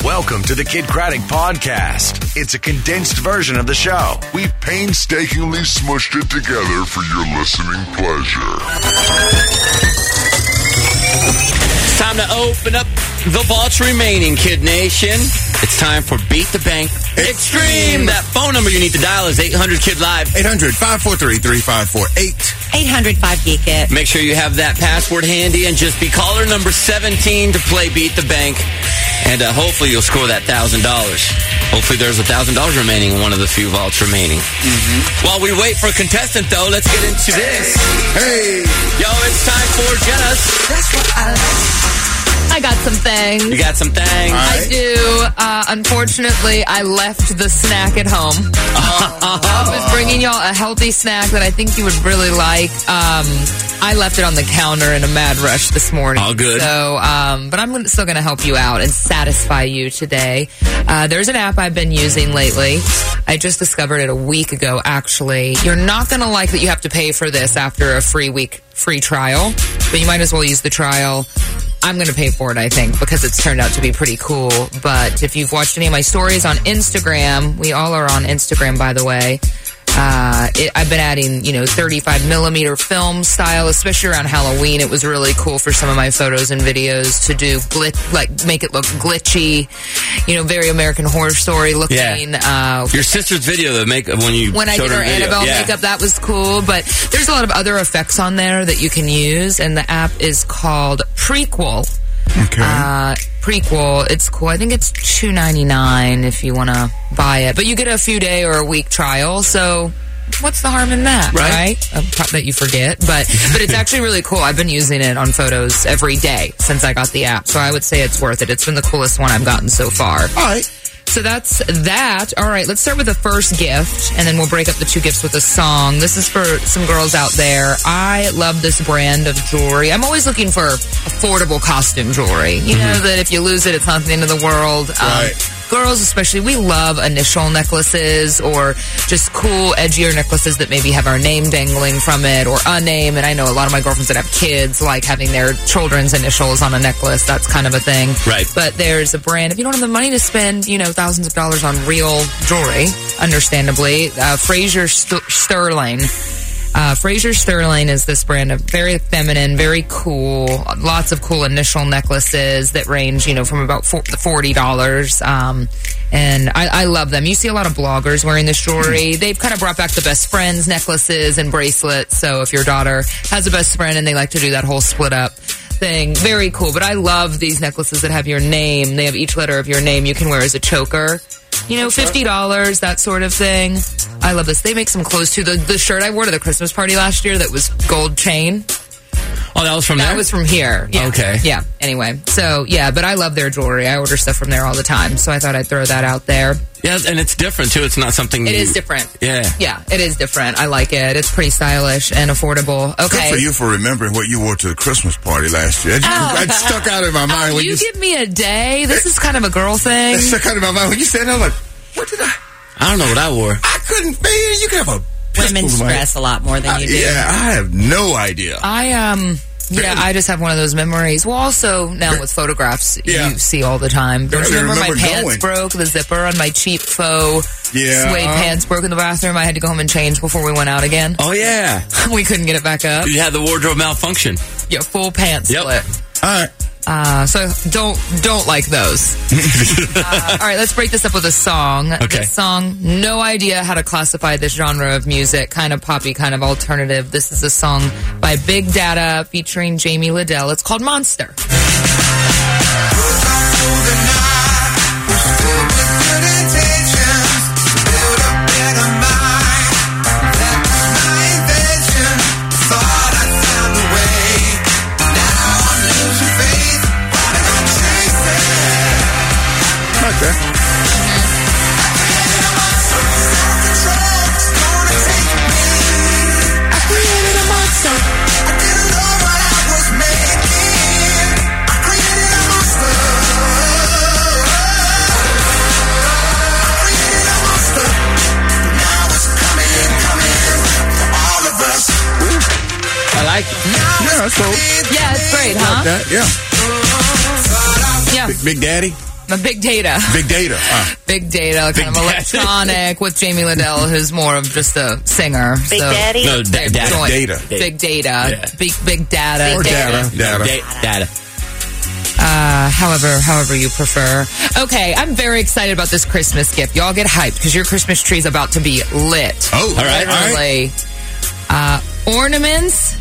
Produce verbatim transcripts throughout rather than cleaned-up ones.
Welcome to the Kid Craddock Podcast. It's a condensed version of the show. We've painstakingly smushed it together for your listening pleasure. It's time to open up the vaults remaining, Kid Nation. It's time for Beat the Bank Extreme. That phone number you need to dial is eight hundred Kid Live. eight hundred, five four three, three five four eight. eight hundred, five geek it. Make sure you have that password handy and just be caller number seventeen to play Beat the Bank. And uh, hopefully you'll score that one thousand dollars. Hopefully there's one thousand dollars remaining in one of the few vaults remaining. Mm-hmm. While we wait for a contestant, though, let's get into this. Hey! Yo, it's time for Jenna's. That's what I like. I got some things. You got some things? Right. I do. Uh, unfortunately, I left the snack at home. I was bringing y'all a healthy snack that I think you would really like. Um, I left it on the counter in a mad rush this morning. All good. So, um, but I'm still going to help you out and satisfy you today. Uh, there's an app I've been using lately. I just discovered it a week ago, actually. You're not going to like that you have to pay for this after a free week free trial, but you might as well use the trial. I'm going to pay for it, I think, because it's turned out to be pretty cool. But if you've watched any of my stories on Instagram, we all are on Instagram, by the way. Uh, it, I've been adding, you know, thirty-five millimeter film style, especially around Halloween. It was really cool for some of my photos and videos to do, glit- like, make it look glitchy, you know, very American Horror Story looking. Yeah. Uh, Your sister's video, the makeup, when you When I did her Annabelle yeah. makeup, that was cool. But there's a lot of other effects on there that you can use, and the app is called Prequel. Okay. Uh, Prequel. It's cool. I think it's two ninety-nine if you want to buy it. But you get a few day or a week trial, so what's the harm in that, right? right? Uh, that you forget. But but it's actually really cool. I've been using it on photos every day since I got the app, so I would say it's worth it. It's been the coolest one I've gotten so far. All right. So that's that. All right, let's start with the first gift, and then we'll break up the two gifts with a song. This is for some girls out there. I love this brand of jewelry. I'm always looking for affordable costume jewelry. You mm-hmm. know that if you lose it, it's not the end of the world. Right. Um, girls especially, we love initial necklaces or just cool, edgier necklaces that maybe have our name dangling from it or a name. And I know a lot of my girlfriends that have kids like having their children's initials on a necklace. That's kind of a thing. Right. But there's a brand, if you don't have the money to spend, you know, thousands of dollars on real jewelry, understandably, uh, Fraser St- Sterling. Uh, Fraser Sterling is this brand of very feminine, very cool, lots of cool initial necklaces that range, you know, from about forty dollars. Um, and I, I love them. You see a lot of bloggers wearing this jewelry. They've kind of brought back the best friends necklaces and bracelets. So if your daughter has a best friend and they like to do that whole split up thing, very cool. But I love these necklaces that have your name. They have each letter of your name you can wear as a choker. You know, fifty dollars, that sort of thing. I love this. They make some clothes, too. The, the shirt I wore to the Christmas party last year that was gold chain. Oh, that was from that there? That was from here. Yeah. Okay. Yeah, anyway. So, yeah, but I love their jewelry. I order stuff from there all the time, so I thought I'd throw that out there. Yeah, and it's different, too. It's not something... It you... is different. Yeah. Yeah, it is different. I like it. It's pretty stylish and affordable. Okay. Good for you for remembering what you wore to the Christmas party last year. It oh. stuck out in my mind. Oh, when you, you give me a day? This is kind of a girl thing. It stuck out in my mind. When you said that, I'm like, what did I... I don't know what I wore. I couldn't... Man, you can have a... Women stress a lot more than you uh, do. Yeah, I have no idea. I, um... Yeah, I just have one of those memories. Well, also, now with photographs, yeah. you see all the time. Don't you remember, remember my pants going. broke? The zipper on my cheap faux yeah. suede pants broke in the bathroom. I had to go home and change before we went out again. Oh, yeah. We couldn't get it back up. You had the wardrobe malfunction. Yeah, full pants yep. split. All right. Uh, so don't don't like those. uh, all right, let's break this up with a song. Okay. This song, no idea how to classify this genre of music. Kind of poppy, kind of alternative. This is a song by Big Data featuring Jamie Liddell. It's called Monster. Okay. I like it. Yeah, that's cool. Yeah, it's great, huh? Like that, yeah. Yeah. Big, Big Daddy. A big data. Big data. Uh. Big data, kind Big of data. electronic with Jamie Liddell, who's more of just a singer. Big so, Daddy? No, da- big data. joint. Data. Big data. Yeah. Big, big data. Or data. Data. Da- data. Uh, however, however you prefer. Okay, I'm very excited about this Christmas gift. Y'all get hyped because your Christmas tree's about to be lit. Oh, All right, all right. Literally. Uh, ornaments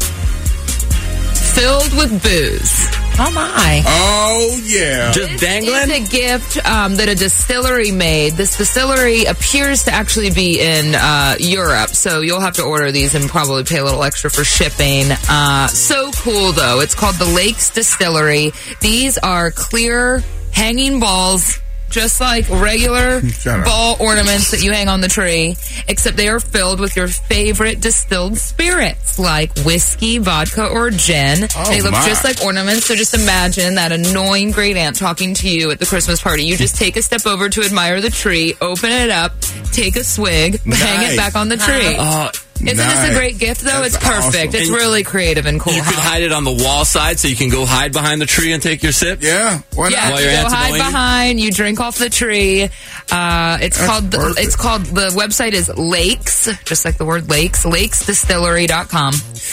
filled with booze. Oh, my. Oh, yeah. Just This dangling? is a gift um, that a distillery made. This distillery appears to actually be in uh, Europe, so you'll have to order these and probably pay a little extra for shipping. Uh, so cool, though. It's called the Lakes Distillery. These are clear hanging balls, just like regular Shut up. ball ornaments that you hang on the tree, except they are filled with your favorite distilled spirits, like whiskey, vodka, or gin. Oh, they look my. just like ornaments, so just imagine that annoying great aunt talking to you at the Christmas party. You just take a step over to admire the tree, open it up, take a swig, hang Nice. it back on the tree. Oh, Isn't this nice. a great gift, though? That's it's perfect. awesome. It's And really creative and cool. you could huh? hide it on the wall side so you can go hide behind the tree and take your sip? Yeah. Why Yeah, not? While you your go aunt's hide annoying you? behind. You drink off the tree. Uh, it's That's called. The, perfect. it's called. The website is Lakes, just like the word Lakes. Lakes Distillery dot com.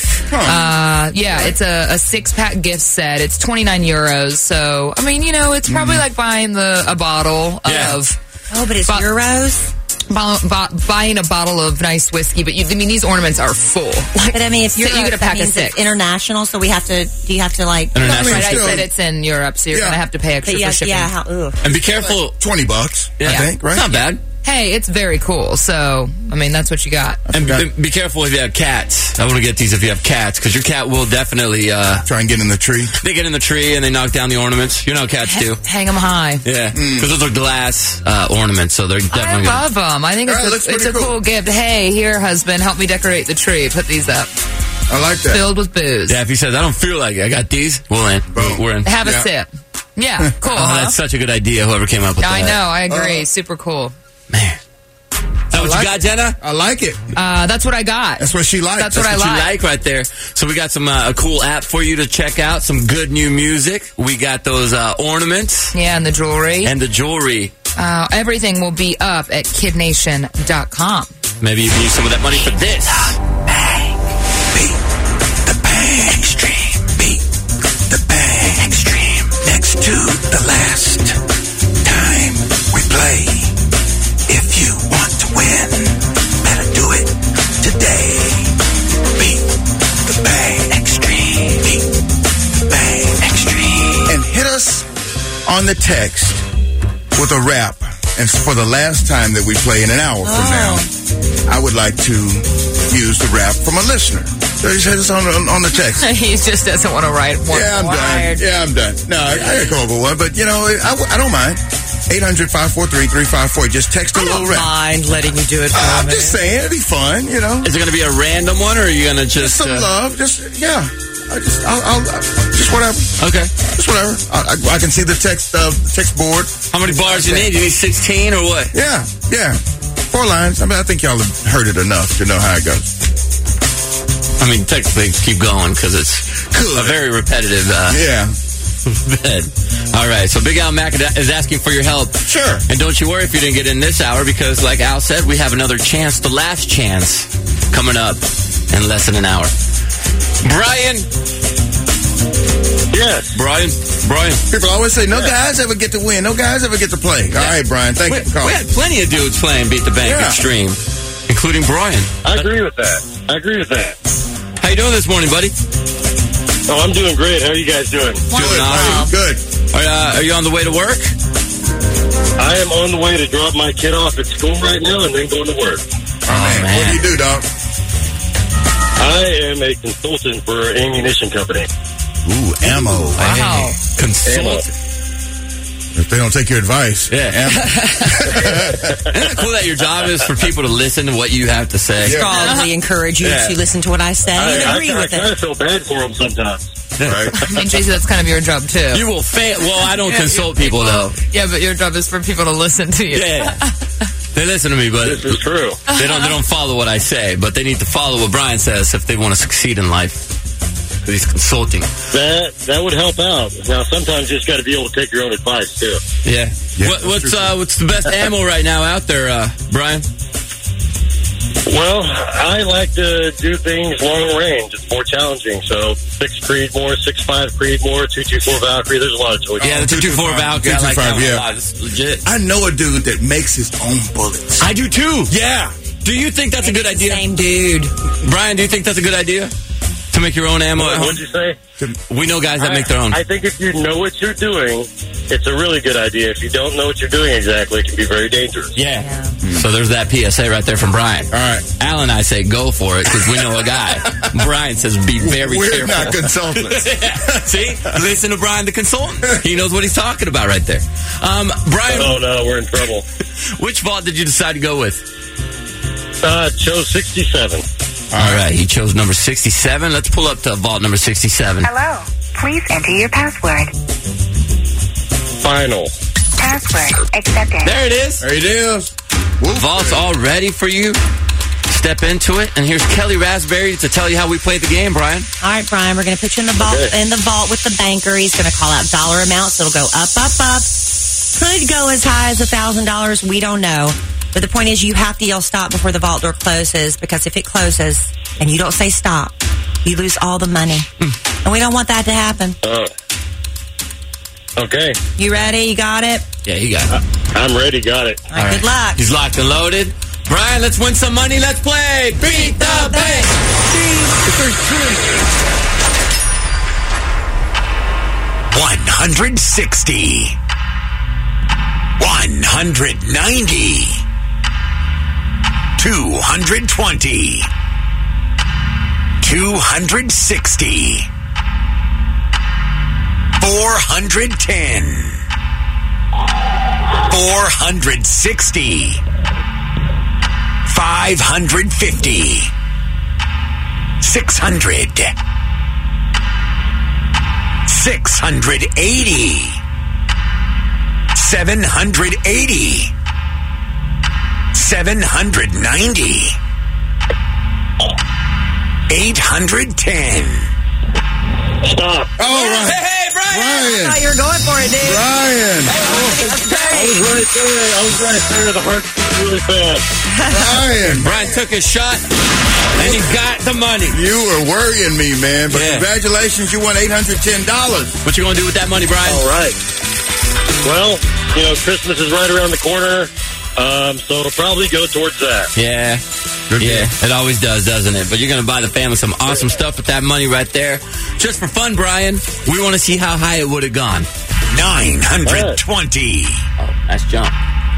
Uh, yeah, it's a, a six pack gift set. It's twenty nine euros. So I mean, you know, it's probably like buying the a bottle Yeah. of. Oh, but it's But- euros? bo- bo- buying a bottle of nice whiskey, but you, I mean, these ornaments are full. Like, But I mean, if so you're you get a that pack of means six. it's international, so we have to. Do you have to like? International. Right, I still- said it's in Europe, so you're Yeah. gonna have to pay extra But yeah, for shipping. yeah. How, ooh. And be careful. twenty bucks, I Yeah. think, right? It's not bad. Hey, it's very cool. So I mean, that's what you got. And forgot. be, be careful if you have cats. I want to get these if you have cats, because your cat will definitely, uh, Try and get in the tree. they get in the tree and they knock down the ornaments. You know how cats do. Hang them high. Yeah. Because those are glass uh, ornaments, so they're I definitely gonna- love them. I think it's, Yeah, it a, looks it's a pretty cool. cool. gift. Hey, here, husband, help me decorate the tree. Put these up. I like that. Filled with booze. Yeah, if he says, I don't feel like it, I got these, we're in. Boom. We're in. Have a Yeah. sip. Yeah, cool. Oh, huh? that's such a good idea, whoever came up with I that. know. I agree. Uh, Super cool. Man. Is that what like you got, Jenna? I like it. Uh, that's what I got. That's what she likes. That's what I What you like. like right there. So we got some uh, a cool app for you to check out. Some good new music. We got those uh, ornaments Yeah, and the jewelry. and the jewelry. Uh, everything will be up at kid nation dot com. Maybe you can use some of that money for this. Beat the bang. Extreme. Beat the bang. Extreme. Next to the last time we play. If you want to win, better do it today. Beat the bang. Extreme. Beat the bang. Extreme. And hit us on the text with a rap. And for the last time that we play in an hour from now, I would like to use the rap from a listener. So just hit us on, on, on the text. He just doesn't want to write one Yeah, I'm word. done. Yeah, I'm done. No, I, I gotta come up with one, but you know, I, I don't mind. eight hundred, five four three, three five four. Just text a I little don't rap. mind letting you do it for Uh, a I'm minute. just saying, it'd be fun, you know. Is it going to be a random one, or are you going to just... Some uh, love, just, yeah. I just, I'll, I'll, just whatever. Okay. Just whatever. I, I, I can see the text, uh, text board. How many bars you need? You need sixteen or what? Yeah, yeah. Four lines. I mean, I think y'all have heard it enough to know how it goes. I mean, technically, keep going, because it's Good. a very repetitive uh, Yeah. bed. All right, so Big Al Mac is asking for your help. Sure. And don't you worry if you didn't get in this hour, because like Al said, we have another chance, the last chance, coming up in less than an hour. Brian. Yes. Brian. Brian. People always say, no guys ever get to win. No guys ever get to play. All right, Brian. Thank We, you for calling. we had plenty of dudes playing Beat the Bank Yeah. Extreme, including Brian. I agree with that. I agree with that. How you doing this morning, buddy? Oh, I'm doing great. How are you guys doing? Good, Doing buddy. awesome. Good. Are, uh, are you on the way to work? I am on the way to drop my kid off at school right now and then going to work. Oh, man. man. What do you do, dog? I am a consultant for an ammunition company. Ooh, ammo. Wow. Consult. If they don't take your advice. Yeah. Ammo. Isn't it cool that your job is for people to listen to what you have to say? Yeah. Strongly encourage you Yeah. to listen to what I say I, and I, agree I, with kind it. of feel bad for them sometimes. Right. I mean, J C, that's kind of your job, too. You will fail. Well, I don't Yeah, consult you- people, though. Yeah, but your job is for people to listen to you. Yeah. They listen to me, but This is true. they don't. They don't follow what I say. But they need to follow what Brian says if they want to succeed in life. because he's consulting. That that would help out. Now, sometimes you just got to be able to take your own advice, too. Yeah. Yeah, what, that's what's true. uh, what's the best ammo right now out there, uh, Brian? Well, I like to do things long range. It's more challenging. So, six Creedmoor, six five Creedmoor, two two four Valkyrie. There's a lot of choices. Yeah, the two two four Valkyrie. I like that one a lot. It's legit. I know a dude that makes his own bullets. I do too. Yeah. Do you think that's a good idea? Same dude. Brian, do you think that's a good idea? To make your own ammo at home? What'd you say? We know guys that make their own. I, I think if you know what you're doing, it's a really good idea. If you don't know what you're doing exactly, it can be very dangerous. Yeah. So there's that P S A right there from Brian. All right. Al and I say go for it because we know a guy. Brian says be very We're careful. not consultants. Yeah. See? Listen to Brian the consultant. He knows what he's talking about right there. Um, Brian, Oh, no, we're in trouble. which vault did you decide to go with? Uh, chose sixty-seven. All right. He chose number sixty-seven. Let's pull up to vault number sixty-seven. Hello. Please enter your password. Final. Password accepted. There it is. There it is. Vault's all ready for you. Step into it. And here's Kelly Raspberry to tell you how we play the game, Brian. All right, Brian, we're going to put you in the vault Okay. in the vault with the banker. He's going to call out dollar amounts. It'll go up, up, up. Could go as high as a thousand dollars. We don't know. But the point is, you have to yell stop before the vault door closes, because if it closes and you don't say stop, you lose all the money, and we don't want that to happen. Oh. Okay. You ready? You got it? Yeah, you got it. I'm ready. Got it. All right. Good luck. He's locked and loaded. Brian, let's win some money. Let's play Beat the Bank. one hundred sixty. one hundred ninety. two hundred twenty. two hundred sixty. four hundred ten. four hundred sixty. five hundred fifty. six hundred. six hundred eighty. seven hundred eighty. seven hundred ninety. eight hundred ten. Stop. All right. Hey, hey, Brian. I Brian. thought you were going for it, dude. Brian. I was right there. I was right there. The heart beat really fast. Brian. Brian took his shot, and he got the money. You were worrying me, man. But Yeah. congratulations, you won eight hundred ten dollars. What you going to do with that money, Brian? All right. Well, you know, Christmas is right around the corner, um, so it'll probably go towards that. Yeah. Yeah, it always does, doesn't it? But you're going to buy the family some awesome stuff with that money right there. Just for fun, Brian, we want to see how high it would have gone. nine hundred twenty. Oh, nice jump.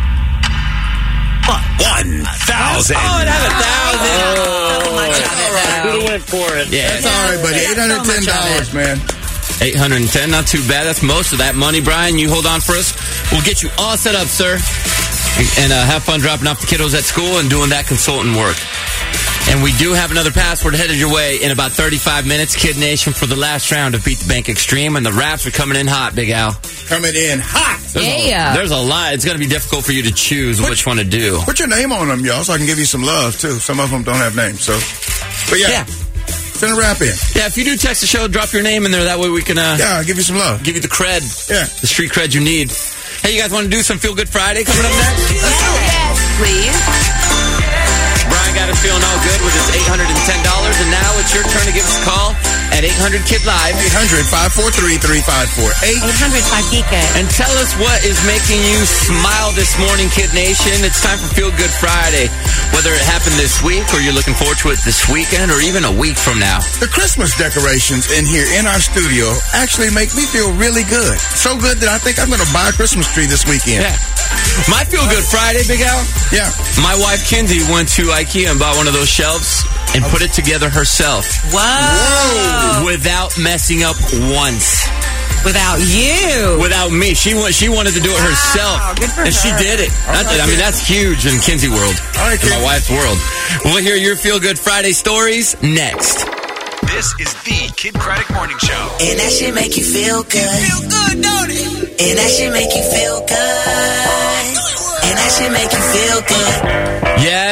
one thousand. Oh, it had a thousand. So much of it, I though. could have went for it. Yeah. That's all right, buddy. eight hundred ten dollars, man. eight hundred ten, not too bad. That's most of that money, Brian. You hold on for us. We'll get you all set up, sir. And uh, have fun dropping off the kiddos at school and doing that consultant work. And we do have another password headed your way in about thirty-five minutes, Kid Nation, for the last round of Beat the Bank Extreme. And the raps are coming in hot, Big Al. Coming in hot. There's, Yeah. a, there's a lot. It's going to be difficult for you to choose Put- which one to do. Put your name on them, y'all, so I can give you some love, too. Some of them don't have names, so. But yeah, Yeah. send a rap in. Yeah, if you do text the show, drop your name in there. That way we can uh, Yeah, I'll give you some love. give you the cred, Yeah. the street cred you need. Hey, you guys want to do some Feel Good Friday coming up next? Yes, please. Brian got us feeling all good with his eight hundred ten dollars, and now it's your turn to give us a call at eight hundred Kid Live. eight hundred, five four three, three five four eight. eight hundred five Geek It. And tell us what is making you smile this morning, Kid Nation. It's time for Feel Good Friday. Whether it happened this week or you're looking forward to it this weekend or even a week from now. The Christmas decorations in here in our studio actually make me feel really good. So good that I think I'm going to buy a Christmas tree this weekend. Yeah. My Feel Good Friday, Big Al. Yeah. My wife, Kinsey, went to IKEA and bought one of those shelves and put it together herself Whoa. without messing up once. Without you. Without me. She wa- she wanted to do it herself. good for and she her. did it. All That's, right, I mean, kid. that's huge in Kinsey world. All right, in my kid. wife's world. We'll hear your Feel Good Friday stories next. This is the Kid Craddock Morning Show. And that shit make you feel good. Feel good, don't it? And that shit make you feel good. And that shit make you feel good. Yes,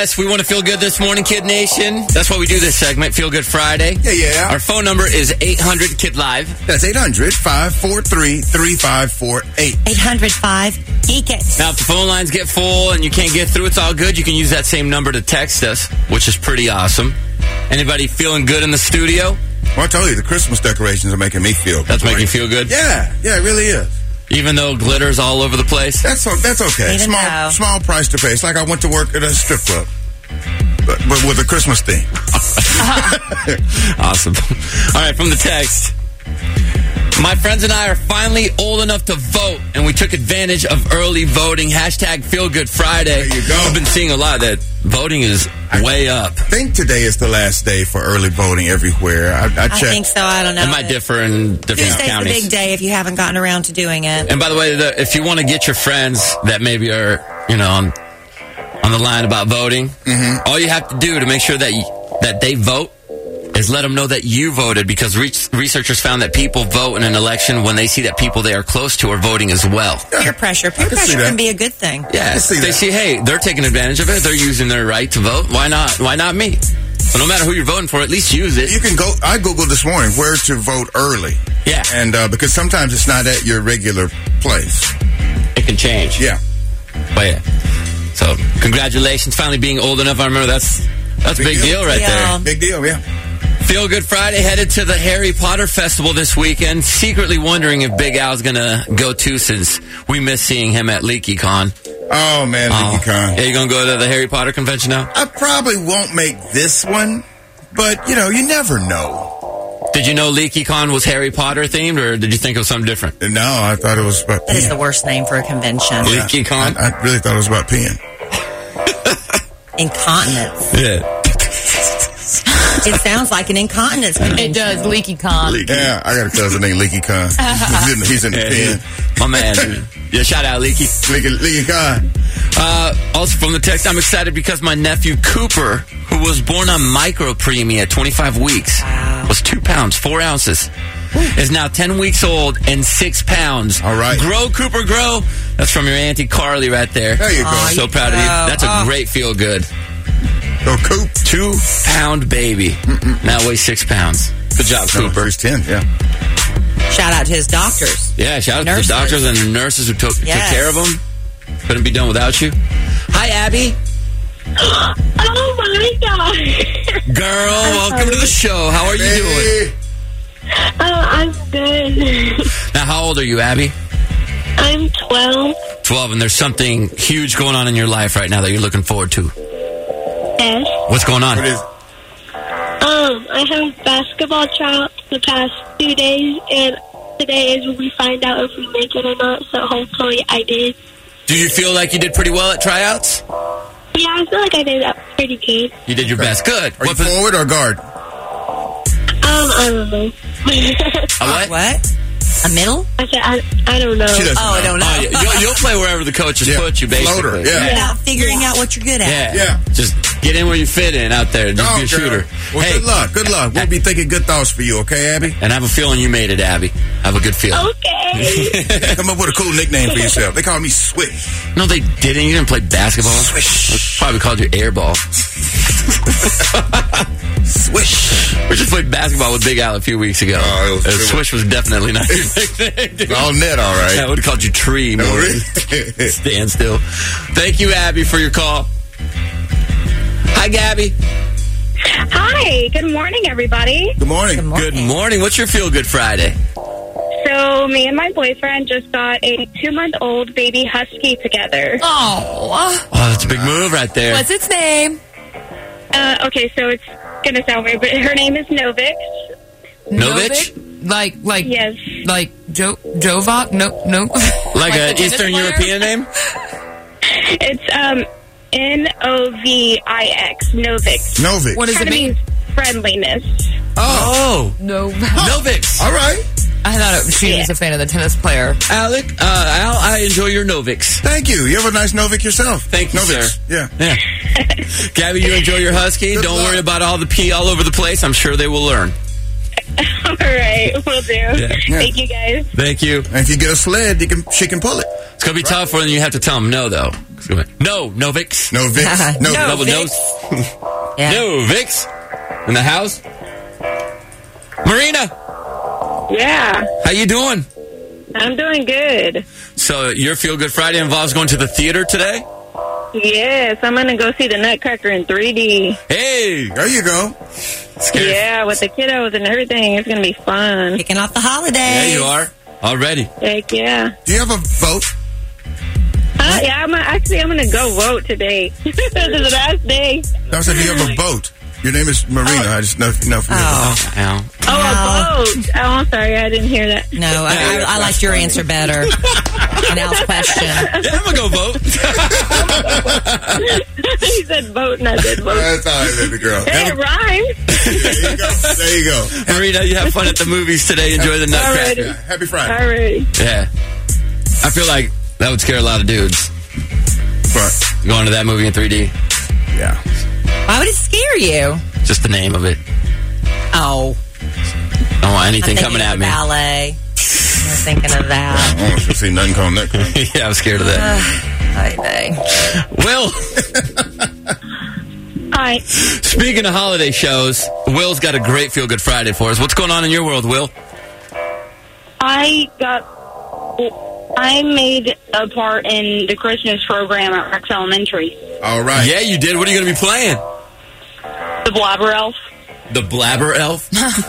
Yes, we want to feel good this morning, Kid Nation. That's why we do this segment, Feel Good Friday. Yeah, yeah. Our phone number is eight hundred Kid Live. That's eight hundred, five four three, three five four eight. eight hundred five geek it. Now, if the phone lines get full and you can't get through, it's all good. You can use that same number to text us, which is pretty awesome. Anybody feeling good in the studio? Well, I told you, the Christmas decorations are making me feel good. That's making you feel good? Yeah, yeah, it really is. Even though glitter's all over the place? That's that's okay. Even Small though. small price to pay. It's like I went to work at a strip club, but, but with a Christmas theme. Awesome. All right, from the text. My friends and I are finally old enough to vote, and we took advantage of early voting. Hashtag Feel Good Friday. There you go. I've been seeing a lot that voting is way up. I think today is the last day for early voting everywhere. I, I checked. I think so. I don't know. It might differ in different Tuesday's counties. the big day if you haven't gotten around to doing it. And by the way, the, if you want to get your friends that maybe are, you know, on, on the line about voting, Mm-hmm. all you have to do to make sure that you, that they vote is let them know that you voted, because re- researchers found that people vote in an election when they see that people they are close to are voting as well. Peer pressure. Peer can see pressure that. can be a good thing. Yeah, see they that. see, hey, they're taking advantage of it. They're using their right to vote. Why not? Why not me? So no matter who you're voting for, at least use it. You can go. I googled this morning where to vote early. Yeah. and uh, because sometimes it's not at your regular place. It can change. Yeah, But yeah. So congratulations, finally being old enough. I remember that's that's a Big big deal. deal right Yeah. there. big deal. Yeah. Feel Good Friday headed to the Harry Potter Festival this weekend. Secretly wondering if Big Al's going to go too, since we miss seeing him at LeakyCon. Oh man, Oh. LeakyCon. Yeah, you going to go to the Harry Potter convention now? I probably won't make this one, but you know, you never know. Did you know LeakyCon was Harry Potter themed, or did you think it was something different? No, I thought it was about That is peeing. the worst name for a convention. Yeah. LeakyCon? I, I really thought it was about peeing. Incontinence. Yeah. It sounds like an incontinence It convention. does. Leaky con. Yeah, I got a cousin named LeakyCon. He's in, he's in the pen. My man. Yeah, shout out, Leaky. Leaky, LeakyCon. Uh, also from the text, I'm excited because my nephew Cooper, who was born on micropreemie at twenty-five weeks, was two pounds, four ounces, is now ten weeks old and six pounds. All right. Grow, Cooper, grow. That's from your Auntie Carly right there. There you go. Aw, So you proud of you. go. That's a Oh. great feel good. Go Coop. Two pound baby. Now weighs six pounds. Good job, No, Cooper. he's ten. Yeah. Shout out to his doctors. Yeah, shout out Nurses. to the doctors and the nurses who took, Yes. took care of him. Couldn't be done without you. Hi, Abby. Oh my god. Girl, welcome to the show. How are you doing? Oh, I'm good. Now, how old are you, Abby? I'm twelve. twelve, and there's something huge going on in your life right now that you're looking forward to. Yes. What's going on? What is? Um, I have basketball tryouts the past two days, and today is when we find out if we make it or not. So hopefully, I did. Do you feel like you did pretty well at tryouts? Yeah, I feel like I did that pretty good. You did your best. Good. Are you What pos- forward or guard? Um, I don't know. a what? What? A middle? I said I, I don't know. She doesn't Oh, I know. don't know. Oh, yeah. you'll, you'll play wherever the coaches Yeah. put you, basically. Floater, yeah. About figuring out what you're good at. Yeah. Yeah. Just get in where you fit in out there. Just Oh, be a girl. shooter. Well, hey, good luck. Good luck. We'll be thinking good thoughts for you, okay, Abby? and I have a feeling you made it, Abby. I have a good feeling. Okay. Come up with a cool nickname for yourself. They call me Swish. No, they didn't. You didn't play basketball. Swish. They probably called you airball. Swish. We just played basketball with Big Al a few weeks ago. Oh, it was Uh, true. Swish was definitely not your nickname, dude. All net, all right. Yeah, I would have called you Tree more. No, really? Stand still. Thank you, Abby, for your call. Hi, Gabby. Hi. Good morning, everybody. Good morning. Good morning. Good morning. What's your Feel Good Friday? So, me and my boyfriend just got a two-month-old baby husky together. Oh, Oh, that's a big move right there. what's its name? Uh, okay, so it's gonna sound weird, but her name is Novix. Novich? Like, like, Yes. like Jo Jovac? No, no. Like, the an tennis Eastern player? European name? It's um N O V I X, Novix. Novik. What does it Kinda mean? means friendliness. Oh, No. Novix. All right. I thought it, she was a fan of the tennis player. Alec, uh, Al, I enjoy your Novix. Thank you. You have a nice Novik yourself. Thank you, Novik. sir. Yeah. Yeah. Gabby, you enjoy your husky. Good Don't luck. worry about all the pee all over the place. I'm sure they will learn. All right, will do. Yeah. Thank you, guys. Thank you. And if you get a sled, you can she can pull it. It's going to be tough when you have to tell them no, though. No, no Vicks. No Vicks. No, No double Vicks. nose. Yeah. No Vicks in the house. Marina, Yeah, how you doing? I'm doing good. So your Feel Good Friday involves going to the theater today? Yes, I'm going to go see the Nutcracker in three D. Hey, There you go. scary. Yeah, with the kiddos and everything. It's going to be fun. Kicking off the holidays. There you are already. Heck yeah. Do you have a vote? Uh, yeah, I'm actually, I'm going to go vote today. This is the last day. I said, do you have a boat? Your name is Marina. I just know. know if you have a Ow. Oh, a vote. Oh, I'm sorry. I didn't hear that. No, I, I, I liked your answer better. And Al's question. Yeah, I'm gonna go vote. He said vote, and I said vote. That's all right, baby girl. Hey, it rhymes. There you go. There you go. Marina, you have fun at the movies today. Enjoy the Nutcracker. Yeah, happy Friday. All right. Yeah. I feel like that would scare a lot of dudes. But, Going to that movie in three D. yeah. Why would it scare you? Just the name of it. Oh. I don't want anything I'm coming thinking at of me. ballet. I was thinking of that. I don't want to see nothing called Nutcracker. Yeah, I'm scared of that. Hi, Will, Hi. speaking of holiday shows, Will's got a great Feel Good Friday for us. What's going on in your world, Will? I got. I made a part in the Christmas program at Rex Elementary. All right. Yeah, you did. What are you going to be playing? The Blabber Elf. The Blabber Elf?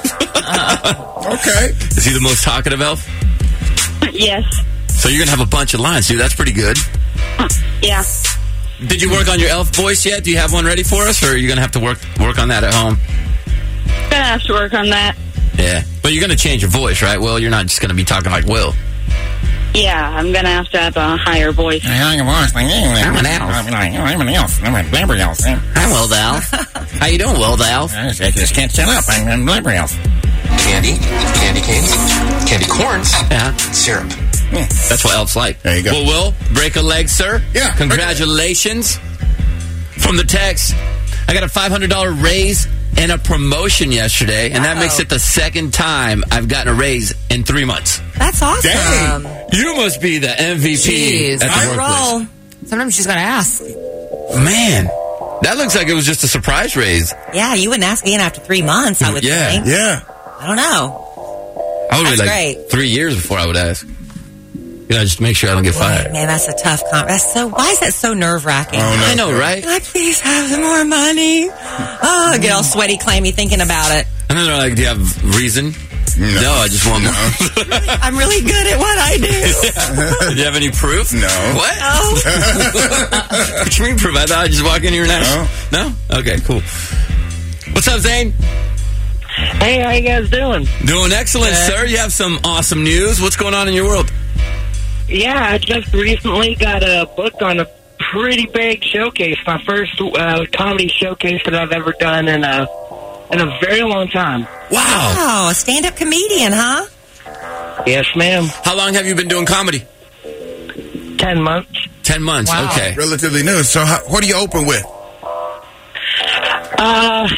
Okay. Is he the most talkative elf? Yes. So you're going to have a bunch of lines, dude. That's pretty good. Yeah. Did you work on your elf voice yet? Do you have one ready for us, or are you going to have to work work on that at home? Gonna have to work on that. Yeah. But you're going to change your voice, right, Will? You're not just going to be talking like Will. Yeah, I'm gonna have to have a higher voice. I'm an elf. I'm an elf. I'm a blabber elf. Hi, Will the Elf. How you doing, Will the Elf? I just can't shut up. I'm a blabber elf. Candy, candy canes, candy corns, Yeah. syrup. That's what elves like. There you go. Well, Will, break a leg, sir. Yeah, break a leg. Congratulations. From the text, I got a five hundred dollars raise and a promotion yesterday, and that Wow. makes it the second time I've gotten a raise in three months. That's awesome. Dang. You must be the M V P Jeez. at the I workplace. roll. Sometimes she's got to ask. Man, that looks like it was just a surprise raise. Yeah, you wouldn't ask again after three months, I would Yeah. think. Yeah. I don't know. I would wait That's like great. three years before I would ask. You know, just to make sure I don't get fired. Man, that's a tough con- That's so. Why is that so nerve wracking? Oh, no. I know, right? Can I please have some more money? Oh, I get all sweaty, clammy thinking about it. And then they're like, do you have reason? No, I just want more. I'm really good at what I do. Do you have any proof? No. What? Oh. What you mean proof? I thought I'd just walk in here now. No? Okay, cool. What's up, Zane? Hey, how you guys doing? Doing excellent, sir. You have some awesome news. What's going on in your world? Yeah, I just recently got a book on a pretty big showcase. My first uh, comedy showcase that I've ever done in a in a very long time. Wow. Oh, a stand-up comedian, huh? Yes, ma'am. How long have you been doing comedy? Ten months. Ten months. Wow. Okay. Relatively new. So, how, what do you open with? Uh,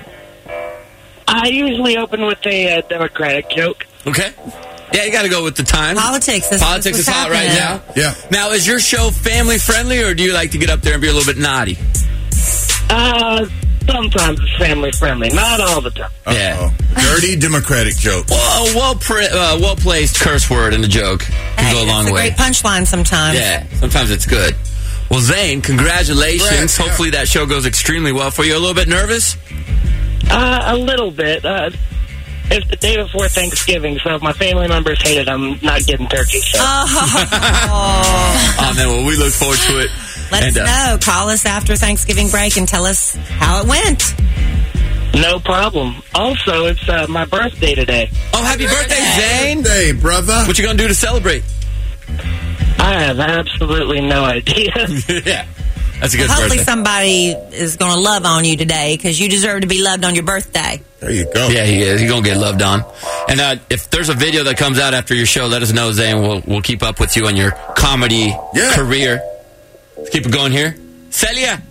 I usually open with a uh, Democratic joke. Okay. Yeah, you got to go with the times. Politics. This, Politics this is hot right now. Yeah. Now, is your show family friendly, or do you like to get up there and be a little bit naughty? Uh, sometimes it's family friendly, not all the time. Yeah. Uh-oh. Dirty Democratic joke. Well, a well, pre- uh, well placed curse word in a joke can Hey, go a long that's a way. great punchline sometimes. Yeah, sometimes it's good. Well, Zane, congratulations. Congrats, yeah. Hopefully that show goes extremely well for you. A little bit nervous? Uh, a little bit. Uh, it's the day before Thanksgiving, so if my family members hate it, I'm not getting turkey. So. Oh. Oh, man, well, we look forward to it. Let And, us uh, know. Call us after Thanksgiving break and tell us how it went. No problem. Also, it's uh, my birthday today. Oh, happy birthday, Zane. Hey, brother. What you going to do to celebrate? I have absolutely no idea. Yeah, that's a good Hopefully birthday. somebody is going to love on you today because you deserve to be loved on your birthday. There you go. Yeah, he is. He's going to get loved on. And uh, if there's a video that comes out after your show, let us know, Zane. We'll, we'll keep up with you on your comedy Yeah. career. Let's keep it going here. Celia,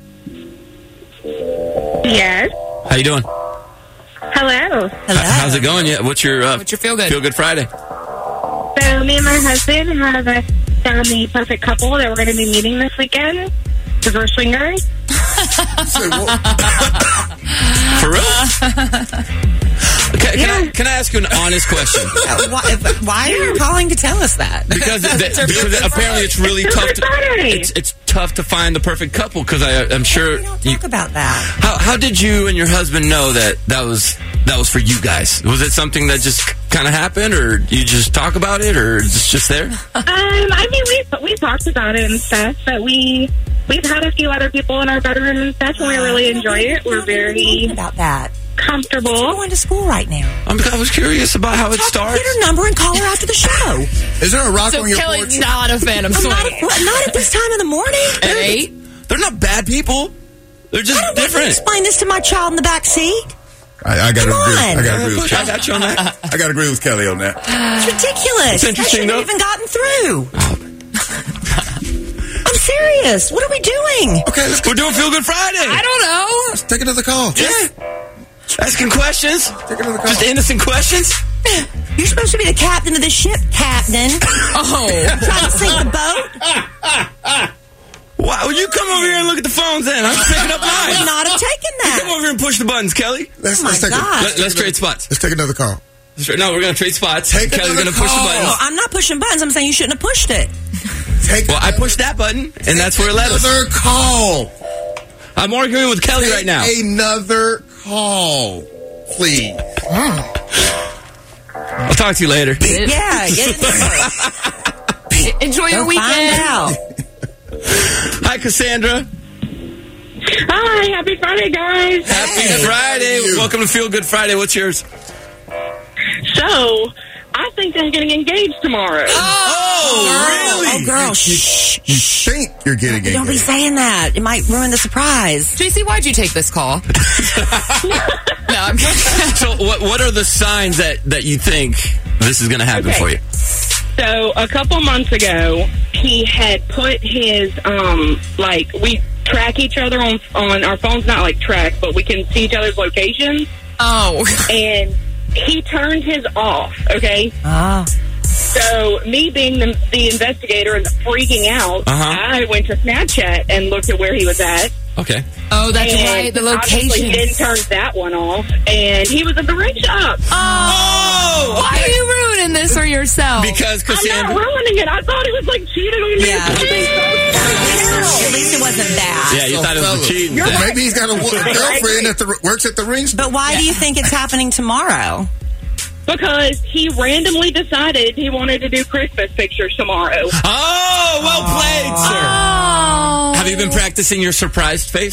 Yes. how you doing? Hello. Hello. H- how's it going? Yeah, what's your uh, What's your feel good? Feel Good Friday? So me and my husband have a found the perfect couple that we're going to be meeting this weekend. Because we're swingers. For real? Can, can, I, can I ask you an honest question? why, why are you calling to tell us that? Because, that, because apparently it's really tough to it's, it's tough to find the perfect couple. Because I'm sure we don't you, talk about that. How, how did you and your husband know that that was that was for you guys? Was it something that just kind of happened, or you just talk about it, or it's just there? Um, I mean, we we talked about it and stuff, but we we've had a few other people in our bedroom and stuff, and we really enjoy it. We're very about that. Comfortable. She's going to school right now. I'm, I was curious about how it starts. Get her number and call her after the show. Is there a rock so on your Kelly's porch? not a fan of I'm swinging. not, what, not at this time of the morning. At eight? They're not bad people. They're just I don't different. Have to explain this to my child in the back seat. I, I got to Come agree. on. I got to agree with I Kelly. got you on that. I got to agree with Kelly on that. It's ridiculous. It's interesting, that shouldn't have though. even gotten through. I'm serious. What are we doing? Okay, let's We're doing Feel Good Friday. I don't know. Let's take another call. Yeah. Asking questions. Take another call. Just innocent questions. You're supposed to be the captain of the ship, Captain. Oh. Trying to sink the boat. Wow, well, you come over here and look at the phones then. I'm picking up I mine. would not have taken You come that. over here and push the buttons, Kelly. Let's, Oh, my let's take God. A, Let, let's trade spots. let's take another call. Let's trade- No, we're going to trade spots. Take Kelly's another going to push the call. buttons. No, I'm not pushing buttons. I'm saying you shouldn't have pushed it. Take Well, I pushed that button, and that's where it led us. another call. I'm arguing with Kelly Take right now. Another call, please. I'll talk to you later. Yeah, get it. Enjoy your Go weekend. find out. Hi, Cassandra. Hi, happy Friday, guys. Happy Friday. Welcome to Feel Good Friday. What's yours? So, I think I'm getting engaged tomorrow. Oh, really? Oh, girl, shh. You think you're getting Don't be engaged. saying that. It might ruin the surprise. J C, why'd you take this call? No, I'm So, what what are the signs that, that you think this is going to happen Okay. for you? So, a couple months ago, he had put his, um, like, we track each other on on our phones, not like track, but we can see each other's locations. Oh. And he turned his off, okay? Ah. So, me being the, the investigator and freaking out, Uh-huh. I went to Snapchat and looked at where he was at. Okay. Oh, that's and right. The obviously location. he didn't turn that one off, and he was at the ring shop. Oh. Why are you ruining this for yourself? Because I'm not Cassandra. ruining it. I thought he was, like, cheating on me. Yeah. or something. At least it wasn't that. Yeah, you thought it was a cheating. Well, thing. maybe he's got a wo- girlfriend that the, works at the ring. But why do you think it's happening tomorrow? Because he randomly decided he wanted to do Christmas pictures tomorrow. Oh, well played, sir. Oh. Have you been practicing your surprised face?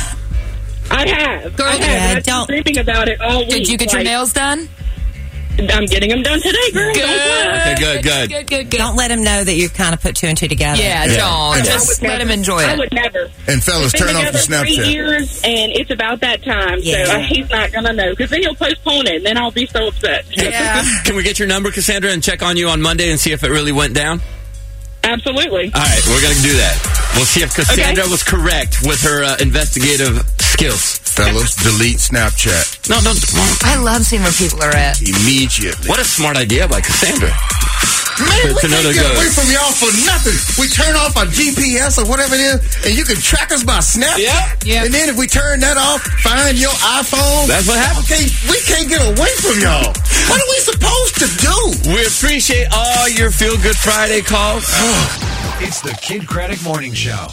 I have. Girl, I have. yeah, I've been don't- dreaming about it all week. Did you get your Like, nails done? I'm getting them done today, girl. Good. Okay, good, good. Good, good, good. Don't let him know that you've kind of put two and two together. Yeah, Yeah. don't. And- Just I would let him never. enjoy I it. would never. And fellas, We've been turn off the together three Snapchat. years, and it's about that time. Yeah. So uh, he's not going to know, because then he'll postpone it, and then I'll be so upset. Yeah. Can we get your number, Cassandra, and check on you on Monday and see if it really went down? Absolutely. All right, we're going to do that. We'll see if Cassandra Okay. was correct with her uh, investigative skills. Fellas, delete Snapchat No, no. I love seeing where people are at. immediately. What a smart idea by Cassandra. Man, we To know can't to get go. away from y'all for nothing. We turn off our G P S or whatever it is, and you can track us by Snapchat. Yep. Yep. And then if we turn that off, find your iPhone. That's what happens. Okay, we can't get away from y'all. What are we supposed to do? We appreciate all your Feel Good Friday calls. It's the Kid Craddock Morning Show.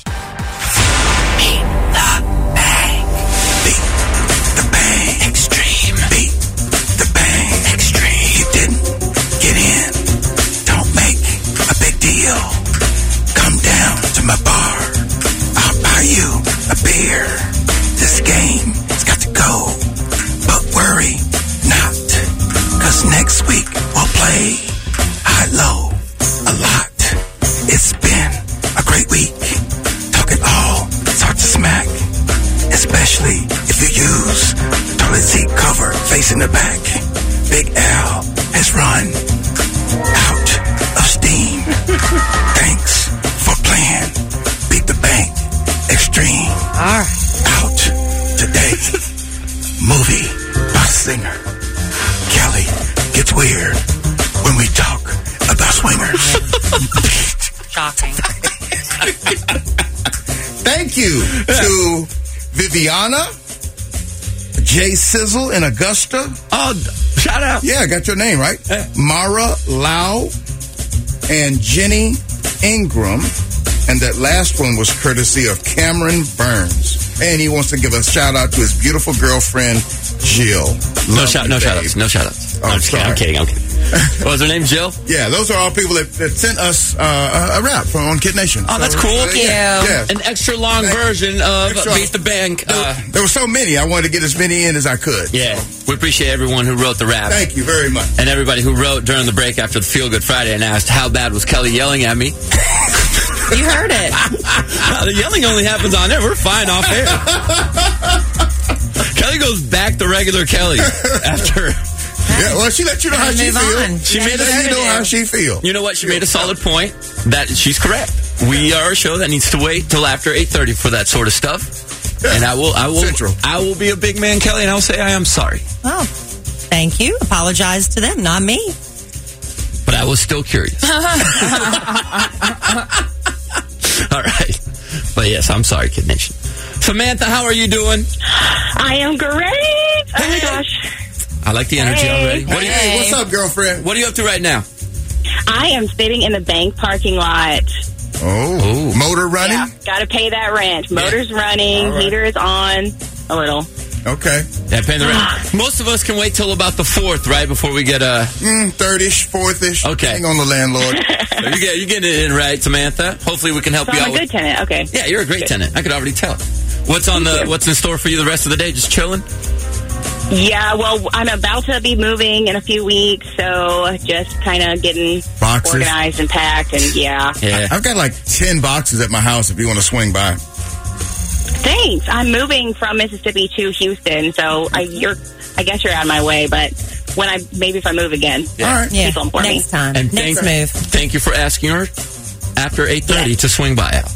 Beat the bang. Beat the bang. Extreme. Beat the bang. Extreme. You didn't get in. Don't make a big deal. Come down to my bar. I'll buy you a beer. This game has got to go. But worry not. Cause next week we'll play high-low a lot. It's been a great week. Talk it all, talk to smack. Especially if you use toilet seat cover facing the back. Big Al has run out of steam. Thanks for playing Beat the Bank Extreme. Out today. Movie by singer. Kelly gets weird when we talk about swingers. Shocking. Thank you to Viviana, Jay Sizzle in Augusta. Oh, shout out. Yeah, I got your name right. Mara Lau and Jenny Ingram. And that last one was courtesy of Cameron Burns. And he wants to give a shout out to his beautiful girlfriend, Jill. No Love shout, you, no babe. shout outs. No shout outs. Oh, I'm, just kidding, sorry. I'm kidding. I'm kidding. What was her name? Jill? Yeah, those are all people that, that sent us uh, a rap from on Kid Nation. Oh, that's So, cool. uh, yeah, yeah. An extra long Thank- version of extra- Beat the Bank. Uh, There were so many. I wanted to get as many in as I could. yeah, we appreciate everyone who wrote the rap. Thank you very much. And everybody who wrote during the break after the Feel Good Friday and asked, how bad was Kelly yelling at me? You heard it. The yelling only happens on air. We're fine off air. Kelly goes back to regular Kelly after. Yeah, well, she let you know how she Move feel. on. She Yeah, made you us Let you gotta know do. how she feel. You know what? She made a solid point that she's correct. We are a show that needs to wait till after eight thirty for that sort of stuff. Yeah. And I will, I will, Central. I will be a big man, Kelly, and I will say I am sorry, Oh, thank you. Apologize to them, not me. but I was still curious. All right, but yes, I'm sorry, Kid Nation. Samantha, how are you doing? I am great. Oh my gosh. I like the energy Hey. already. What are, you, Hey, what's up, girlfriend? what are you up to right now? I am sitting in the bank parking lot. Oh, motor running? Yeah, got to pay that rent. Motor's running, All right. heater is on. A little. Okay. Yeah, paying the rent. Most of us can wait till about the fourth, right, before we get a. Mm, third-ish, fourth-ish. Okay. Depending on the landlord. So you get you getting it in right, Samantha. Hopefully, we can help So you I'm out. a with- good tenant. Okay. Yeah, you're a great Good. tenant. I could already tell. What's on the What's in store for you the rest of the day? Just chilling. Yeah, well, I'm about to be moving in a few weeks, so just kind of getting Boxes. organized and packed, and yeah. Yeah. I've got like ten boxes at my house if you want to swing by. Thanks. I'm moving from Mississippi to Houston, so I, you're, I guess you're out of my way, but when I maybe if I move again, All right. Yeah, Keep 'em for me. next time. And next thank, move. Thank you for asking her after eight thirty to swing by out.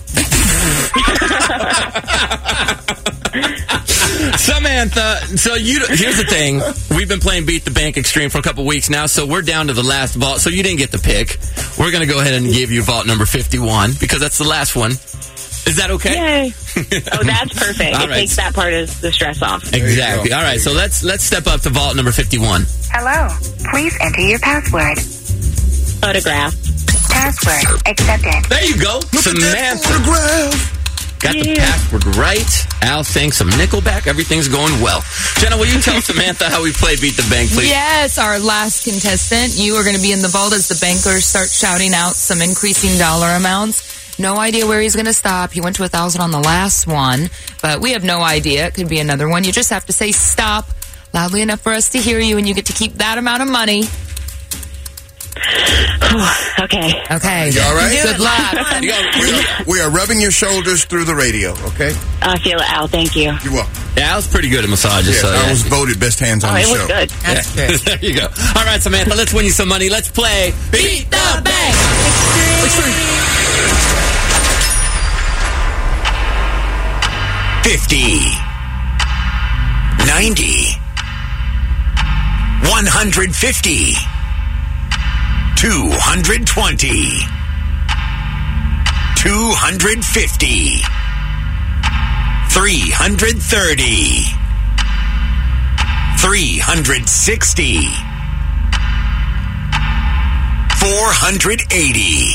Samantha, so you here's the thing. We've been playing Beat the Bank Extreme for a couple weeks now, so we're down to the last vault. So you didn't get the pick. We're going to go ahead and give you vault number fifty-one because that's the last one. Is that okay? Yay. Oh, that's perfect. All It right. takes that part of the stress off. Exactly. go. All right, so let's let's step up to vault number fifty-one. Hello. Please enter your password. Photograph. Password accepted. There you go. Samantha. Photograph. Got the Yeah. password right. Al sang some Nickelback. Everything's going well. Jenna, will you tell Samantha how we play Beat the Bank, please? Yes, our last contestant. You are going to be in the vault as the bankers start shouting out some increasing dollar amounts. No idea where he's going to stop. He went to a thousand on the last one, but we have no idea. It could be another one. You just have to say stop loudly enough for us to hear you, and you get to keep that amount of money. Okay. Okay. You all right? Good luck. You go- We are, we are rubbing your shoulders through the radio, okay? I feel it out. Thank you. You're welcome. Yeah, Al's pretty good at massages. Yeah, so I yeah. was voted best hands on Oh, the it show. was good. That's Yeah. true. There you go. All right, Samantha, let's win you some money. Let's play Beat the Bank. Fifty. Ninety. One hundred fifty. Two hundred twenty. Two hundred fifty. Three hundred thirty. Three hundred sixty. Four hundred eighty.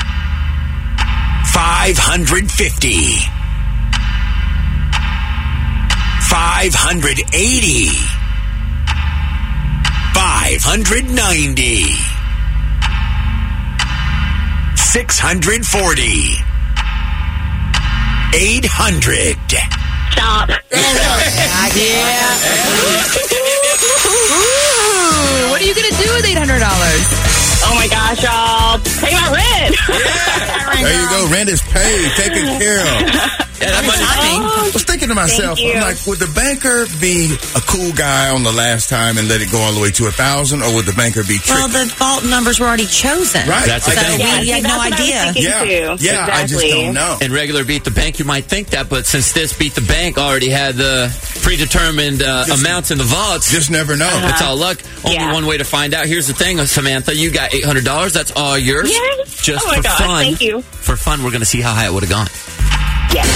Five hundred fifty. Five hundred eighty. Five hundred ninety. Six hundred forty. Eight hundred. Stop. Yeah. Ooh, what are you going to do with eight hundred dollars? Oh my gosh, y'all. Pay my rent. There you go. Rent is paid, taken care of. Yeah, that money. I was thinking to myself, Thank you. I'm like, would the banker be a cool guy on the last time and let it go all the way to a thousand, or would the banker be tricky? Well, the vault numbers were already chosen. Right. That's the So thing. Yeah, we see, had that's no what I was idea. thinking yeah, too. yeah, I just Exactly. don't know. In regular Beat the Bank, you might think that, but since this Beat the Bank already had the predetermined uh, Just- amounts in the vaults, Just never know. it's all luck. Only Yeah. one way to find out. Here's the thing, Samantha. You got eight hundred dollars. That's all yours. Yes. Just Oh my for God, fun. thank you. For fun, we're going to see how high it would have gone. Yes.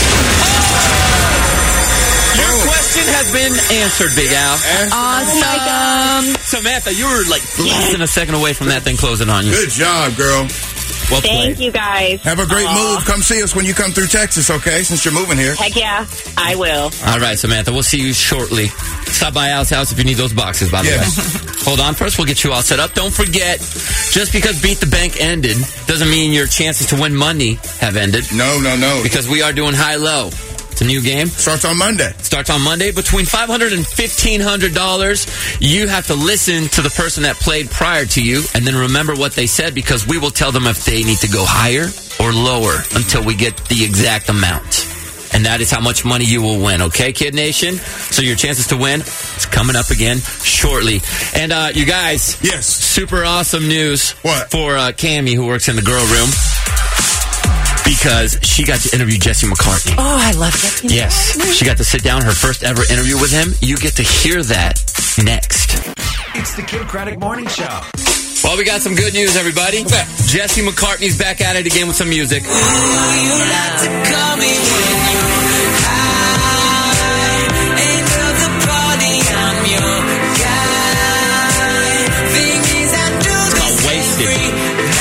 Your question has been answered, Big Al. Awesome. Samantha, you were like less than a second away from that thing closing on you. Good job, girl. Well Thank played. you guys. Have a great Aw. move. Come see us when you come through Texas, okay? Since you're moving here. Heck yeah, I will. All right, Samantha, we'll see you shortly. Stop by Al's house if you need those boxes, by the Yes. way. Hold on first, we'll get you all set up. Don't forget, just because Beat the Bank ended doesn't mean your chances to win money have ended. No, no, no. Because we are doing high-low. It's a new game. Starts on Monday. Starts on Monday. Between five hundred dollars and fifteen hundred dollars, you have to listen to the person that played prior to you and then remember what they said, because we will tell them if they need to go higher or lower until we get the exact amount. And that is how much money you will win, okay, Kid Nation? So your chances to win is coming up again shortly. And uh, you guys, Yes. super awesome news What? for uh, Cammie, who works in the girl room, because she got to interview Jesse McCartney. Oh, I love Jesse. Yes, she got to sit down, her first ever interview with him. You get to hear that next. It's the Kim Craddock Morning Show. Well, we got some good news, everybody. Jesse McCartney's back at it again with some music. It's called Wasted.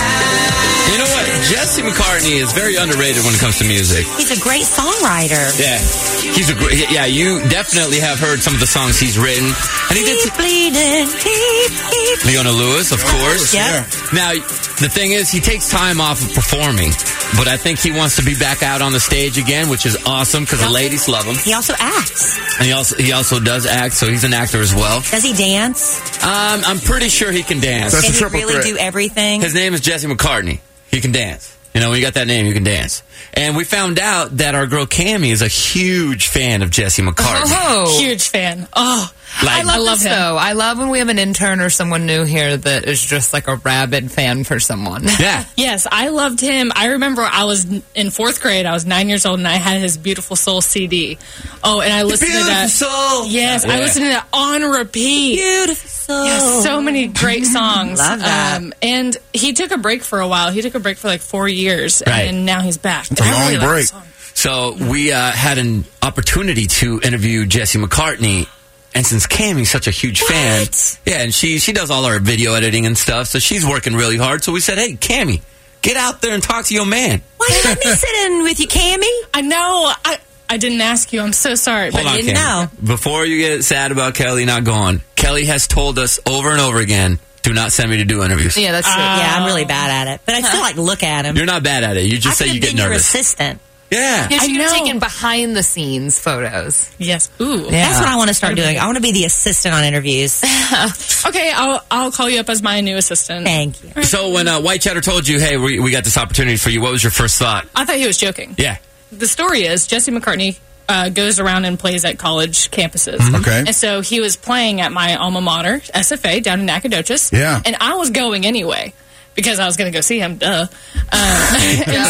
You know what? Jesse McCartney is very underrated when it comes to music. He's a great songwriter. Yeah, he's a great. Yeah, you definitely have heard some of the songs he's written, and he did. Keep bleeding, keep, keep. Leona Lewis, of course. Yeah. Now, the thing is, he takes time off of performing, but I think he wants to be back out on the stage again, which is awesome because the ladies love him. He also acts. And he also he also does act, so he's an actor as well. Does he dance? Um, I'm pretty sure he can dance. That's Can a he triple really threat. do everything? His name is Jesse McCartney. He can dance. You know, when you got that name, you can dance. And we found out that our girl Cammie is a huge fan of Jesse McCartney. Oh, Huge fan. Oh, Like- I love, I love this, him. though. I love when we have an intern or someone new here that is just like a rabid fan for someone. Yeah. Yes, I loved him. I remember I was in fourth grade. I was nine years old, and I had his Beautiful Soul C D. Oh, and I listened to that. Soul. Yes, I Yeah. listened to that on repeat. Beautiful soul. Yes, so many great songs. Love that. Um, and he took a break for a while. He took a break for like four years, Right. and now he's back. It's a I long really like the break. song. So we uh, had an opportunity to interview Jesse McCartney, and since Cammie's such a huge fan, yeah, and she she does all our video editing and stuff, so she's working really hard. So we said, hey, Cammie, get out there and talk to your man. Why did let me sit in with you, Cammie? I know. I I didn't ask you. I'm so sorry. Hold but on, didn't Cammie. Before you get sad about Kelly not going, Kelly has told us over and over again, do not send me to do interviews. Yeah, that's true. Yeah, I'm really bad at it. But I still like look at him. You're not bad at it. You I just say could've you get been your nervous. assistant. Yeah. Yeah, she I could have know. taken behind the scenes photos. Yes. Ooh. Yeah. That's what I want to start doing. I want to be the assistant on interviews. Okay, I'll I'll call you up as my new assistant. Thank you. So when uh, White Cheddar told you, hey, we, we got this opportunity for you, what was your first thought? I thought he was joking. Yeah. The story is Jesse McCartney uh, goes around and plays at college campuses. Mhm. Okay. And so he was playing at my alma mater, S F A, down in Nacogdoches. Yeah. And I was going anyway because I was going to go see him, duh. Um, and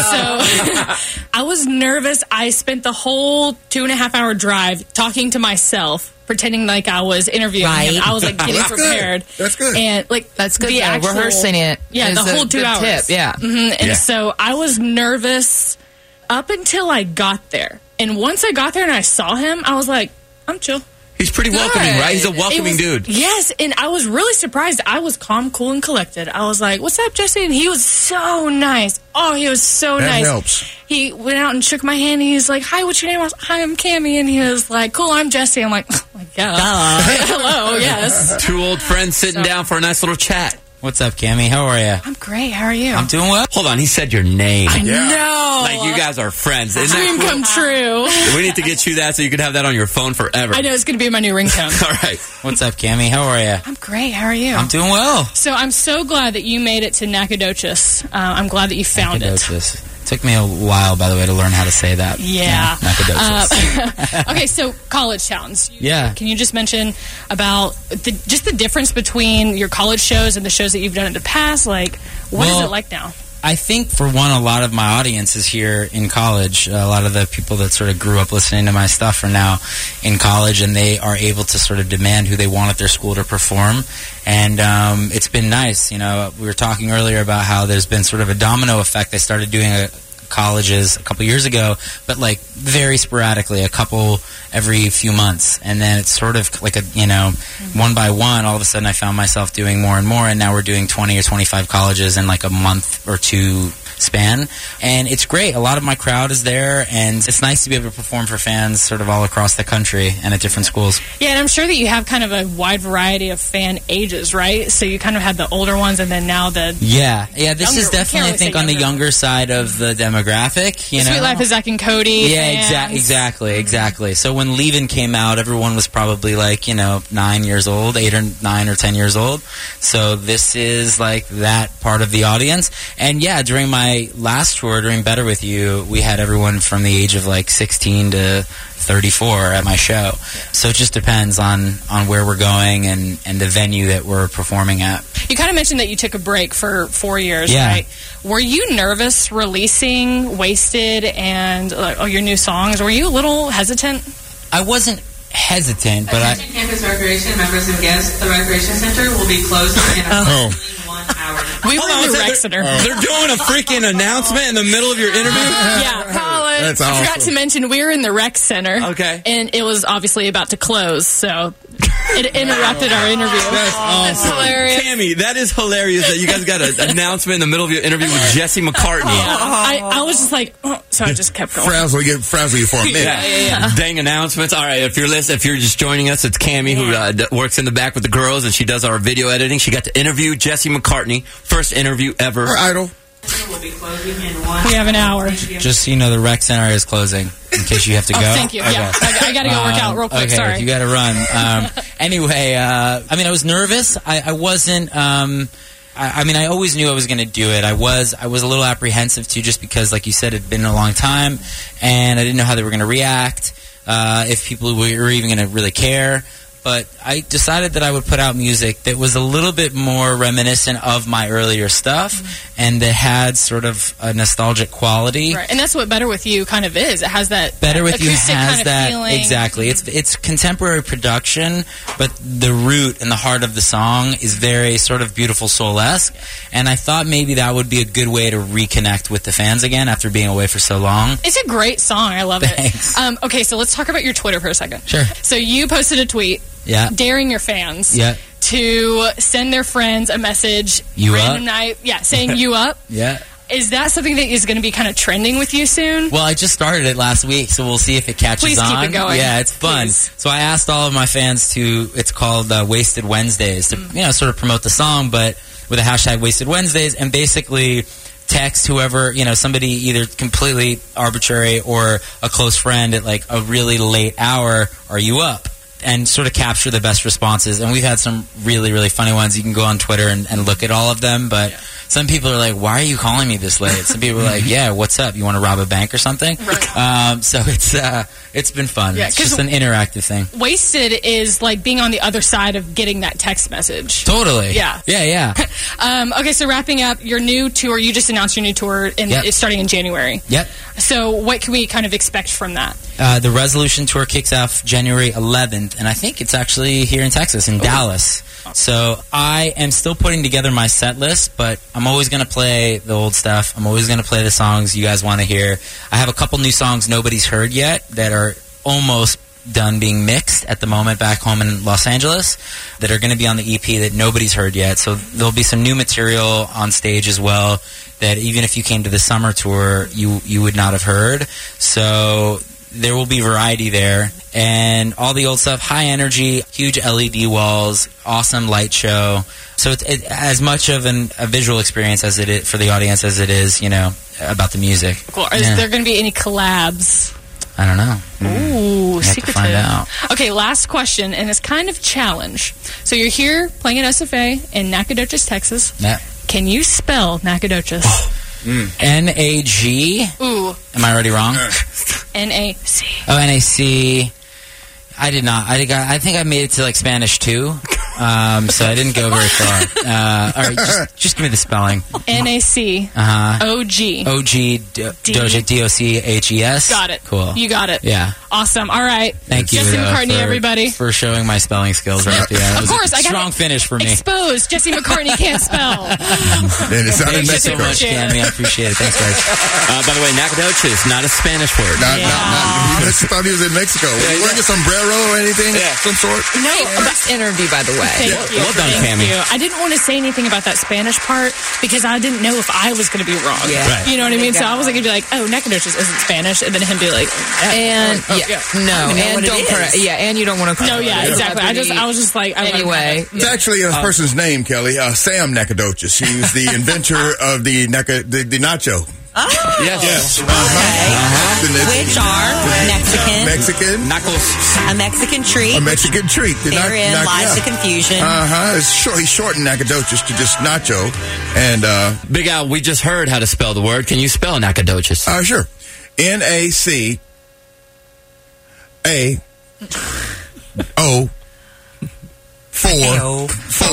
so I was nervous. I spent the whole two and a half hour drive talking to myself, pretending like I was interviewing Right. him. I was like getting That's good. prepared. That's good. And like That's good. the though. actual- Rehearsing it. Yeah, is the a whole two good hours. Tip. Yeah. hmm And Yeah. so I was nervous up until I got there. And once I got there and I saw him, I was like, I'm chill. He's pretty welcoming, right? He's a It welcoming was- dude. Yes, and I was really surprised. I was calm, cool, and collected. I was like, "What's up, Jesse?" And he was so nice. Oh, he was so That nice. helps. He went out and shook my hand. And he was like, "Hi, what's your name?" I was, "Hi, I'm Cammie." And he was like, "Cool, I'm Jesse." I'm like, "Oh my god, hello, yes." Two old friends sitting down for a nice little chat. What's up, Cammie? How are you? I'm great. How are you? I'm doing well. Hold on, he said your name. I Yeah. know. Like, you guys are friends. Isn't Dream that come cool? true. We need to get you that so you can have that on your phone forever. I know it's going to be my new ringtone. All right. What's up, Cammie? How are you? I'm great. How are you? I'm doing well. So I'm so glad that you made it to Nacogdoches. Uh, I'm glad that you found Nacogdoches. Took me a while, by the way, to learn how to say that. Yeah. Nacogdoches. Uh, okay, so college towns. Yeah. Can you just mention about the, just the difference between your college shows and the shows that you've done in the past? Like, what Well, is it like now? I think, for one, a lot of my audience is here in college. A lot of the people that sort of grew up listening to my stuff are now in college, and they are able to sort of demand who they want at their school to perform. And um, it's been nice. You know, we were talking earlier about how there's been sort of a domino effect. They started doing a colleges a couple years ago, but like very sporadically, a couple every few months, and then it's sort of like a, you know, one by one, all of a sudden I found myself doing more and more, and now we're doing twenty or twenty-five colleges in like a month or two span, and it's great. A lot of my crowd is there, and it's nice to be able to perform for fans sort of all across the country and at different schools. Yeah, and I'm sure that you have kind of a wide variety of fan ages, right? So you kind of had the older ones, and then now the Yeah, yeah, this younger- is definitely, I really think, say on the younger side of the demographic, you the know? Sweet Life of Zach and Cody. Yeah, fans. exa- exactly, exactly. So when Leavin' came out, everyone was probably like, you know, nine years old, eight or nine or ten years old. So this is like that part of the audience. And yeah, during my last tour, during Better With You, we had everyone from the age of like sixteen to thirty-four at my show. So it just depends on, on where we're going and, and the venue that we're performing at. You kind of mentioned that you took a break for four years, Yeah. right? Were you nervous releasing Wasted and uh, oh, your new songs? Were you a little hesitant? I wasn't hesitant, but I... Attention campus recreation members and guests, the recreation center will be closed in approximately one hour. We were Hold in on, the so rec they're- center. They're doing a freaking announcement in the middle of your interview? Yeah, Colin. That's I forgot awesome. to mention we were in the rec center. Okay. And it was obviously about to close, so it interrupted our interview. That's awesome. hilarious. Tammy, that is hilarious that you guys got an announcement in the middle of your interview with Jesse McCartney. Yeah, I, I was just like, oh, so I just kept going. Frazzle, get frazzle you for a minute. Yeah, yeah, yeah. Dang announcements. All right, if you're listening, if you're just joining us, it's Cammie who uh, d- works in the back with the girls, and she does our video editing. She got to interview Jesse McCartney, first interview ever. Her idol. Will be closing in one We have an hour. Just so you know, the rec center is closing in case you have to Oh, go. thank you. Yeah, I, I got to go work out real quick. Okay, Sorry. you got to run. Um, anyway, uh, I mean, I was nervous. I, I wasn't. Um, I, I mean, I always knew I was going to do it. I was. I was a little apprehensive too, just because, like you said, it had been a long time, and I didn't know how they were going to react. Uh, if people were even going to really care. But I decided that I would put out music that was a little bit more reminiscent of my earlier stuff, Mm-hmm. and that had sort of a nostalgic quality. Right, and that's what Better With You kind of is. It has that Better With You acoustic has kind of that feeling. exactly. It's it's contemporary production, but the root and the heart of the song is very sort of beautiful soul-esque. And I thought maybe that would be a good way to reconnect with the fans again after being away for so long. It's a great song. I love Thanks. it. Um, okay, so let's talk about your Twitter for a second. Sure. So you posted a tweet Yeah. daring your fans Yeah. to send their friends a message You random up? night, yeah, saying you up. Yeah. Is that something that is going to be kind of trending with you soon? Well, I just started it last week, so we'll see if it catches Please keep on. it going. Yeah, it's fun. Please. So I asked all of my fans to, it's called uh, Wasted Wednesdays, to Mm. you know, sort of promote the song, but with a hashtag Wasted Wednesdays, and basically text whoever, you know, somebody either completely arbitrary or a close friend at like a really late hour, are you up? And sort of capture the best responses. And we've had some really, really funny ones. You can go on Twitter and, and look at all of them. But some people are like, why are you calling me this late? Some people are like, yeah, what's up? You want to rob a bank or something? Right. Um, so it's uh, it's been fun. Yeah, it's 'cause- just an interactive thing. Wasted is like being on the other side of getting that text message. Totally. Yeah. Yeah, yeah. Um, okay, so wrapping up your new tour, you just announced your new tour, and Yep. it's starting in January. Yep. So what can we kind of expect from that? Uh, the Resolution Tour kicks off January eleventh, and I think it's actually here in Texas, in Dallas. So I am still putting together my set list, but I'm always going to play the old stuff. I'm always going to play the songs you guys want to hear. I have a couple new songs nobody's heard yet that are almost done being mixed at the moment back home in Los Angeles that are going to be on the E P that nobody's heard yet. So there'll be some new material on stage as well that even if you came to the summer tour, you you would not have heard. So there will be variety there. And all the old stuff, high energy, huge L E D walls, awesome light show. So it's it, as much of an, a visual experience as it is for the audience as it is, you know, about the music. Cool. Is Yeah. there going to be any collabs? I don't know. Ooh, have to secretive. find out. Okay, last question, and it's kind of challenge. So you're here playing at S F A in Nacogdoches, Texas. Yeah. Can you spell Nacogdoches? N A G. Ooh. Am I already wrong? N A C. Oh, N A C. I did not. I, got, I think I made it to like Spanish too. Um, so I didn't go very far. Uh, all right, just, just give me the spelling. N A C. Uh-huh. O G. O G. Doja. D O C H E S. Got it. Cool. You got it. Yeah. Awesome. All right. Thank you, Jesse uh, McCartney, for, everybody. for showing my spelling skills right at the end. It Of was course. a I got strong finish for me. Exposed. Jesse McCartney can't spell. And it sounded Thank you so Mexico. much, Cammy. I appreciate it. Thanks, guys. Uh, by the way, Nacogdoches, not a Spanish word. Not, not, not, I just thought he was in Mexico. Was he wearing a sombrero or anything? Yeah. Some sort? No, best interview, by the way. Thank Well- you. well done, Thank Cammy. you. I didn't want to say anything about that Spanish part because I didn't know if I was going to be wrong. Yeah. Right. You know what I mean? So I wasn't going to be like, oh, Nacogdoches isn't Spanish, and then him be like, oh, And oh, yeah, yeah. no, I don't know and what it don't is. correct. Yeah, and you don't want to. No, yeah, exactly. I just, I was just like, I Anyway. It's actually a person's name, Kelly. Uh, Sam Nacogdoches. He was the inventor of the, naca- the, the nacho. Oh. Yes. Yes. Okay. Uh-huh. The- Which are Mexican. Mexican. Knuckles. A Mexican treat. A Mexican treat. The nac- Therein nac- lies yeah. the confusion. Uh-huh. It's short, he shortened Nacogdoches to just nacho. And, uh... Big Al, we just heard how to spell the word. Can you spell Nacogdoches? Uh, sure. N A C A O Four. Four.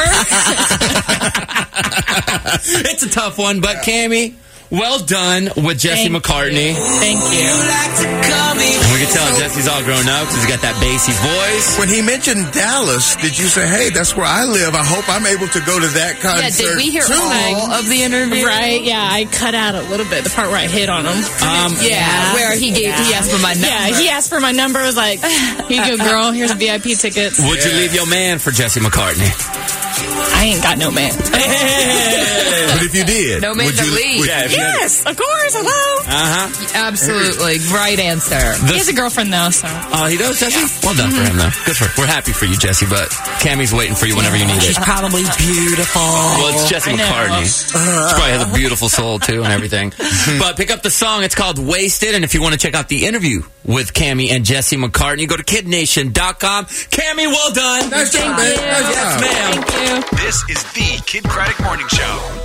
It's a tough one, but Cammy, well done with Jesse Thank McCartney. you. Thank you. And we can tell Jesse's all grown up because he's got that bassy voice. When he mentioned Dallas, did you say, hey, that's where I live. I hope I'm able to go to that concert. Yeah, did we hear too. all of the interview? Right? Yeah, I cut out a little bit the part where I hit on him. Um, Yeah, where he gave, he asked for my number. Yeah, he asked for my number. I was like, here you go, girl. Here's V I P tickets. Would you leave your man for Jesse McCartney? I ain't got no man. But if you did, No man would to you, leave. would- Yeah, if you had- Yes, of course. Hello. Uh-huh. Absolutely, right answer. He has a girlfriend though, so. Oh, he does, Jesse? Well done for him, though. Good for We're happy for you, Jesse, but Cammy's waiting for you whenever you need She's it. probably beautiful. Well, it's Jesse I know. McCartney. She probably has a beautiful soul, too, and everything. But pick up the song. It's called Wasted. And if you want to check out the interview with Cammy and Jesse McCartney, go to kid nation dot com. Cammy, well done. Nice job, man. Nice job. Yes, ma'am. Thank you. This is the Kid Craddock Morning Show.